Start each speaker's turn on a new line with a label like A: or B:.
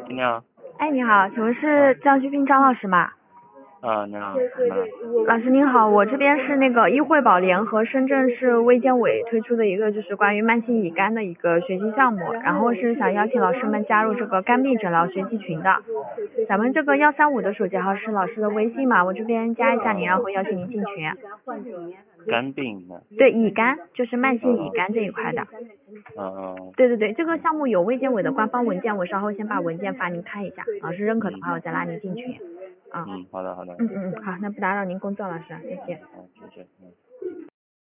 A: 你好。
B: 哎，你好，请问是张旭斌张老师吗？
A: 你好，怎么了？
B: 老师您好，我这边是那个医惠保联和深圳市卫健委推出的一个就是关于慢性乙肝的一个学习项目，然后是想邀请老师们加入这个肝病诊疗学习群的。咱们这个135的手机号是老师的微信嘛，我这边加一下您，然后邀请您进群。
A: 肝病的。
B: 对，乙肝就是慢性乙肝这一块的。对，这个项目有卫健委的官方文件，我稍后先把文件发您看一下，老师认可的话我再拉您进群。
A: 好的。
B: 好，那不打扰您工作，老师，再见。
A: 谢谢。